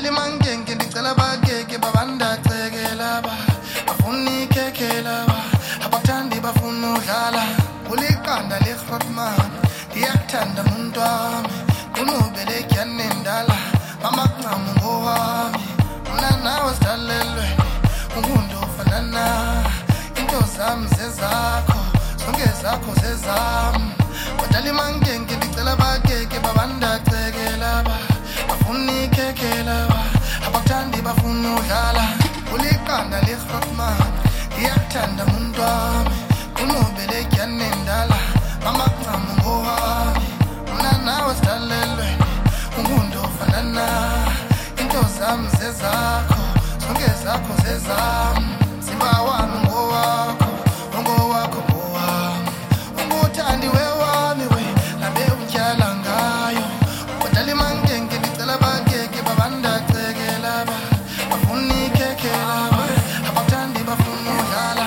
Badali mangenge ndicela bageke babanda cekela ba bafuna ikhekela ba abathandi bafuna udlala uliqanda lehrotman ndiyakuthanda umuntu wami kunubele kyane ndala mamaqhamu ngowami mna nawe sidalelweni umuntu ofanana into zami zezakho zonke zakho zezami badali mangenge ndicela bageke babanda cekela ba bafuna ikhekela ba abathandi bafuna udlala uliqanda lehrotman ndiyakuthanda umuntu wami kunubele kyane ndala mamaqhamu ngowami mna nawe sidalelweni umuntu ofanana into zami zezakho zonke zakho zezami simba wami ngowakho ngowakho ngowami unguthandi wewami we labe utyala ngayo badali mangenge ndicela bageke babanda cekela ba bafuna ikhekela ba abathandi bafuna udlala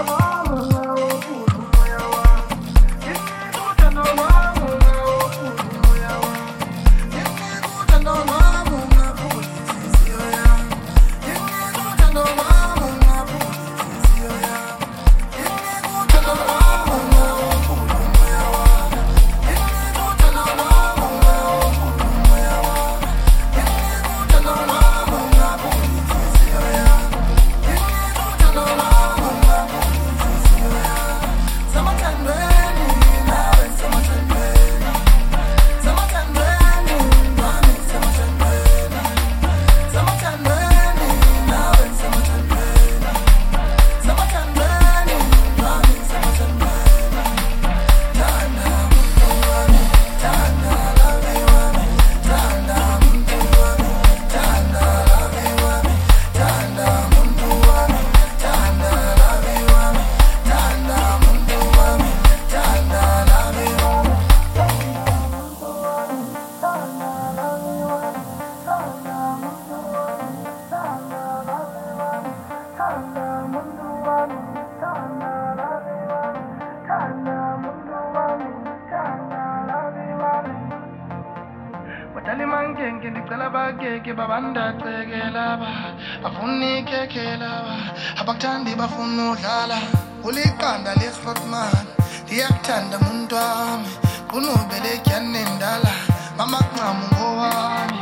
badali mangenge ndicela bageke babanda cekela ba bafuna ikhekela ba abakuthandi bafuna udlala uliqanda lehrotman ndiyakuthanda umuntu wami kunubele kyane ndala mamaqhamu ngowami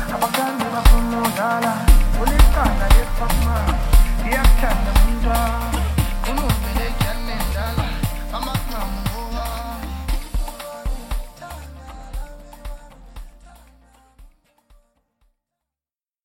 Uliqanda lehrotman ndiyakuthanda umuntu wami